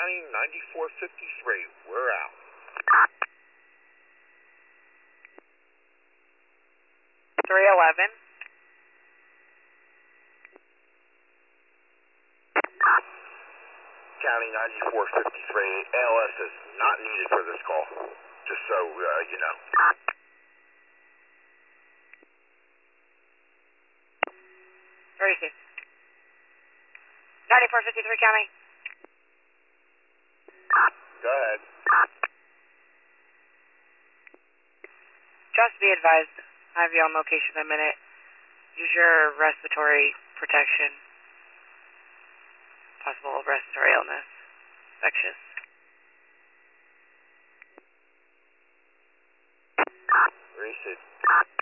County 9453. We're out. County 9453. ALS is not needed for this call. Just so you know. Where is he? 9453 County. Go ahead. Just be advised, I have you on location in a minute. Use your respiratory protection. Possible respiratory illness. Infectious. Receive.